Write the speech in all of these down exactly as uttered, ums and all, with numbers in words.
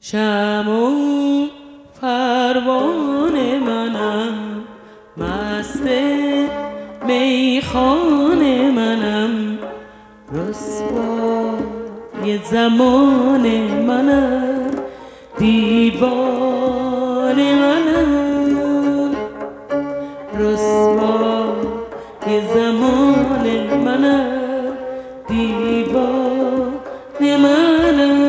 شمع و پروانه منم، مست میخانه منم، رسوای زمان منم، دیوانه منم، رسوای زمان منم، دیوانه منم.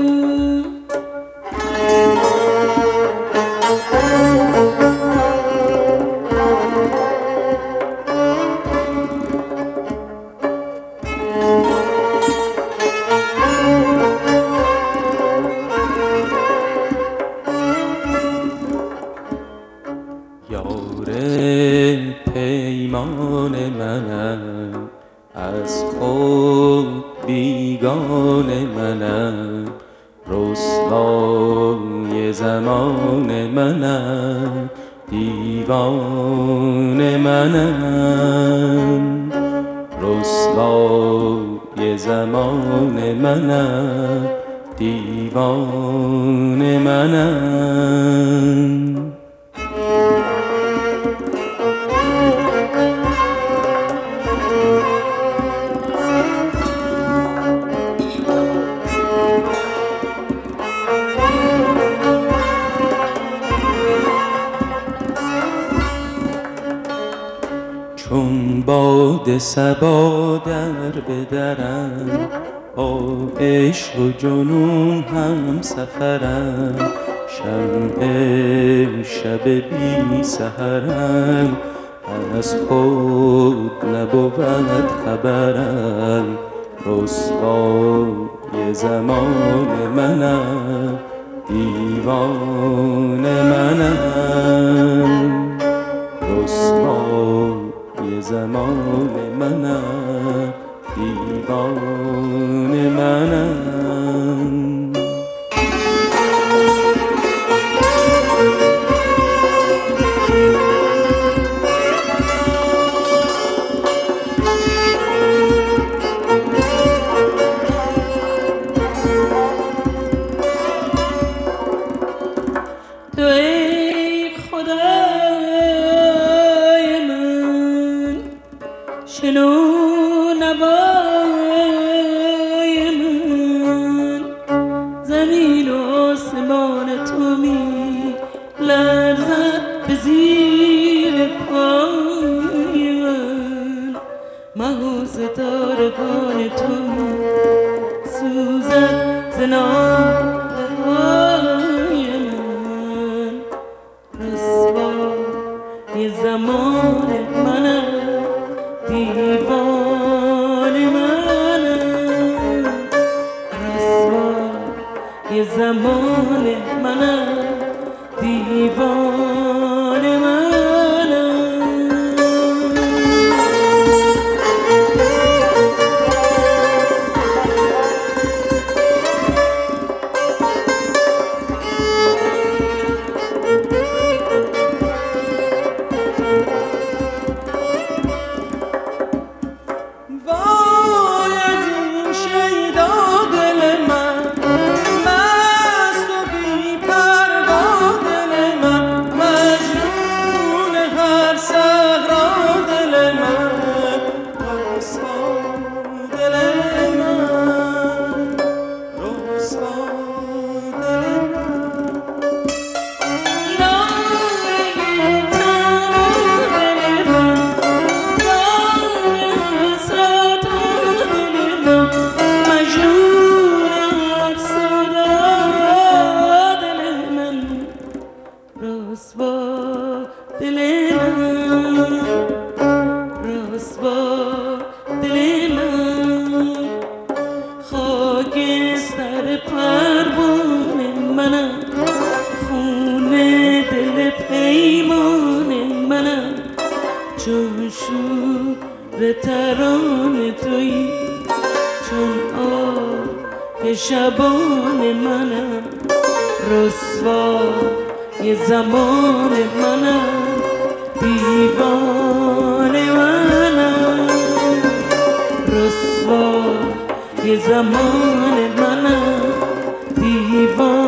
یار پیمان منم، از خود بیگانه منم، رسوای زمان منم، دیوانه منم، رسوای زمان منم، دیوانه منم. چون باد صبا در بدرم، با عشق و جنون هم سفرم، شمع شب بی سحرم، از خود نبود خبرم، رسوای زمان منم، دیوانه منم، رسوای زمان منم، دیوانه منم. تو ای خدای من، شنو نوای من، زمین و آسمان تو می لرزد به زیر پای من، مه و ستارگان تو می سوزد ز ناله های من، رسوای زمان منم، دیوانه منم، رسوای زمان منم، دیوانه منم. رسوا دل من، رسوا دل من، خاکستر پروانه منم، خون دل پیمان منم، چون شور ترانه تویی، چون آه شبان منم، رسوای زمان منم، دیوانه منم، رسوای زمان منم، دیوانه